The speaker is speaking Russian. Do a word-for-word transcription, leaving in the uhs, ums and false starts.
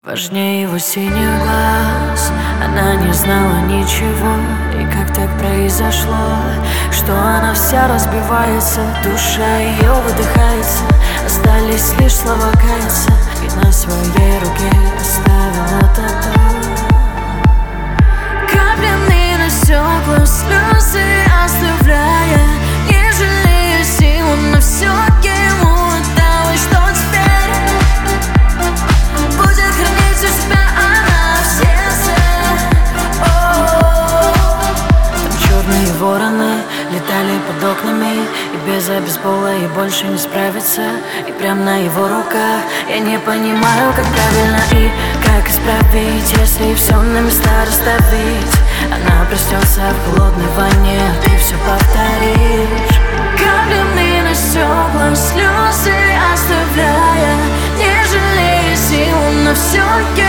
Важнее его синих глаз. Она не знала ничего. И как так произошло, что она вся разбивается, душа ее выдыхается, остались лишь слова каяться. И на своей руке оставила тату. Каплями на стекла слезы оставляя, не жалея сил на все ему отдалось, что теперь будет хранить у себя она в сердце. Там черные вороны летали под окнами, и без обезбола и больше не справиться. И прям на его руках я не понимаю, как правильно и как исправить, если все на места расставить. Она проснется в холодной ванне, а ты все повторишь. Каплями на стекла слезы оставляя, не жалея сил на все.